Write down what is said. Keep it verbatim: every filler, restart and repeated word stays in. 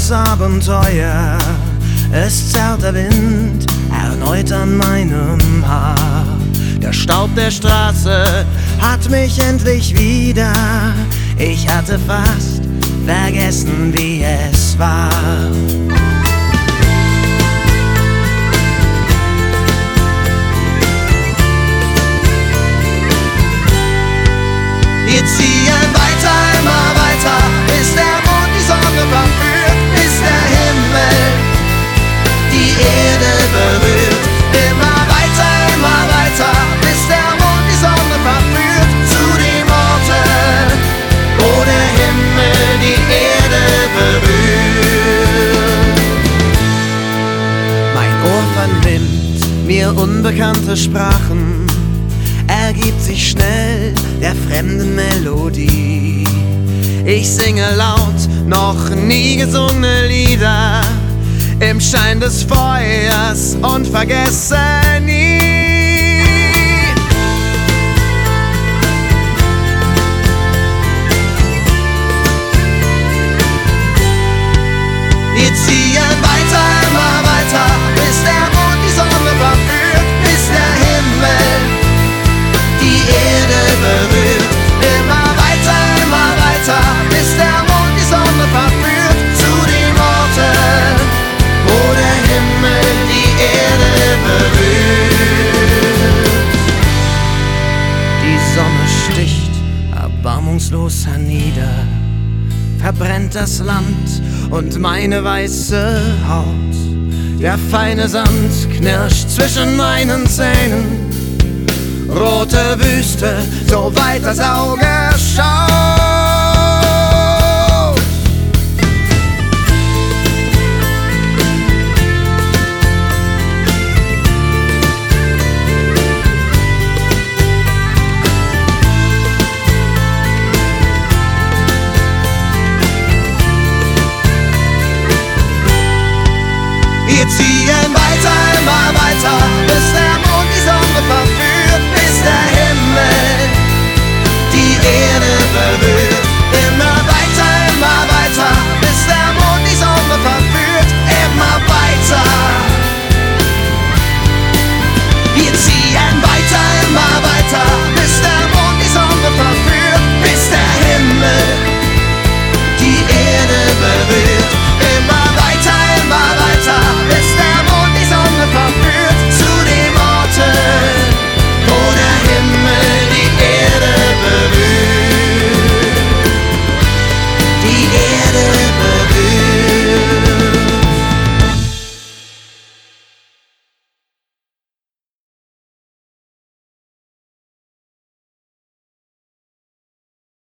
neues Abenteuer. Es zerrt der Wind erneut an meinem Haar. Der Staub der Straße hat mich endlich wieder. Ich hatte fast vergessen, wie es war. Wir ziehen weiter, immer weiter, bis der Mond die Sonne verführt, bis der Himmel die Erde berührt. Immer weiter, immer weiter, bis der Mond die Sonne verführt, zu dem Orten, wo der Himmel die Erde berührt. Mein Ohr vernimmt mir unbekannte Sprachen, ergibt sich schnell der fremden Melodie. Ich singe laut noch nie gesungene Lieder im Schein des Feuers und vergesse nie. Wir ziehen weiter, immer weiter, bis der Mond die Sonne verführt, bis der Himmel die Erde berührt. Immer weiter, immer weiter, bis der Mond die Sonne verführt, zu dem Orten, wo der Himmel die Erde berührt. Die Sonne sticht erbarmungslos hernieder, verbrennt das Land und meine weiße Haut. Der feine Sand knirscht zwischen meinen Zähnen, rote Wüste, so weit das Auge schaut.